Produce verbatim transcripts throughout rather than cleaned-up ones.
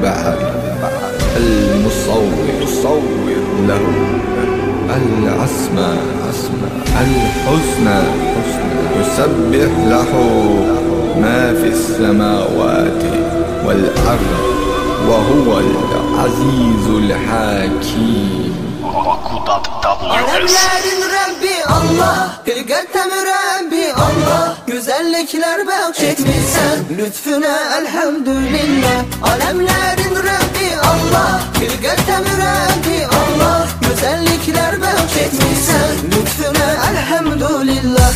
البحر المصور له الأسماء الحسنى يسبح له ما في السماوات والأرض وهو العزيز الحكيم. Alemlerin Rabbi Allah, hilqətə mürəbbi Allah, güzellikler bəxşetmişsən, lütfüne elhamdülillah. Alemlerin Rabbi Allah, hilqətə mürəbbi Allah, güzellikler bəxşetmişsən, lütfüne elhamdülillah.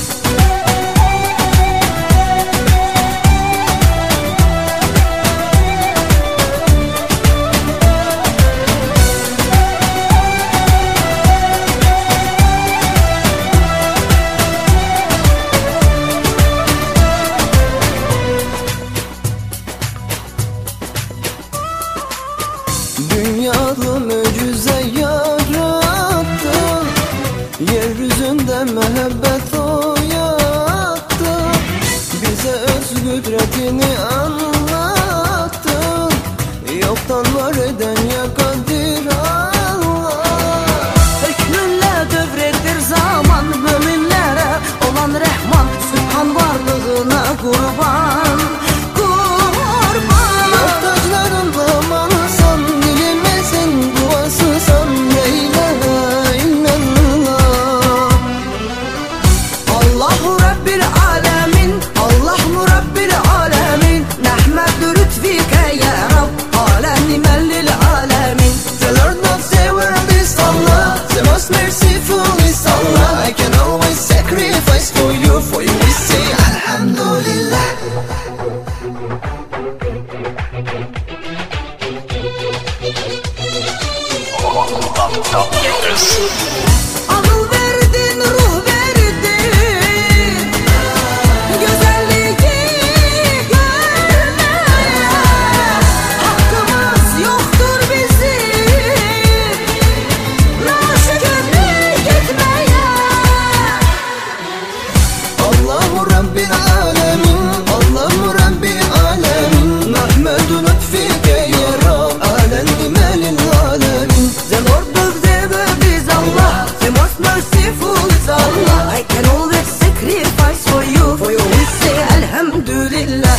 Dünyada mücize yarattın, yeryüzünde mehabbet uyattın, bize öz kudretini anlattın, yoktan var eden ya Kadir Allah. Hükmünle devrettir zaman, müminlere olan Rahman, Sübhan varlığına kurban. Akıl verdin, ruh verdin, güzelliği görmeye hakkımız yoktur bizim, naşükürlük etmeye. Allahu Rabbil alemin, Allahu Rabbil alemin, nahmedu lütfike ya Rab, alen imelil alemin. Sen orada Allah, I can always sacrifice for you, for you we say alhamdulillah.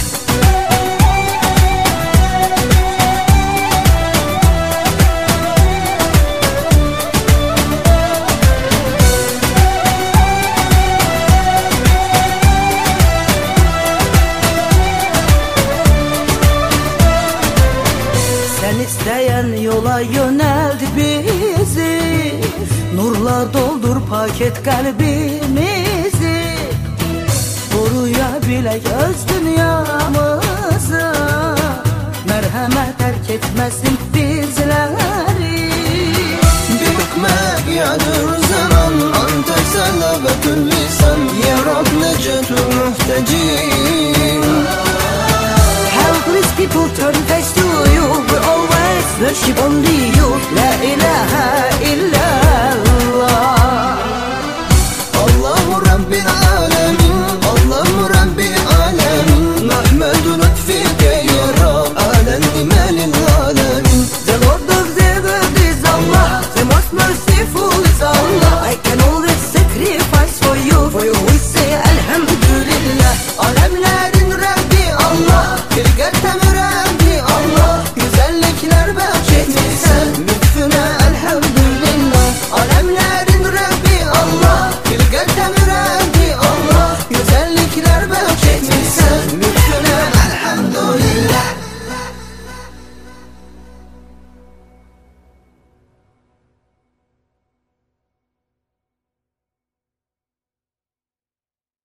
Sen isteyen yola yöneldi bizi, nurla doldur paket kalbimizi, koruyabilek öz dünyamızı, merhamet terk etmesin bizleri. Büyükmek yadır zaman, ante salavetül lisan, ya Rab necetül muhtecin. Helpless people turn face to you, we always worship only you.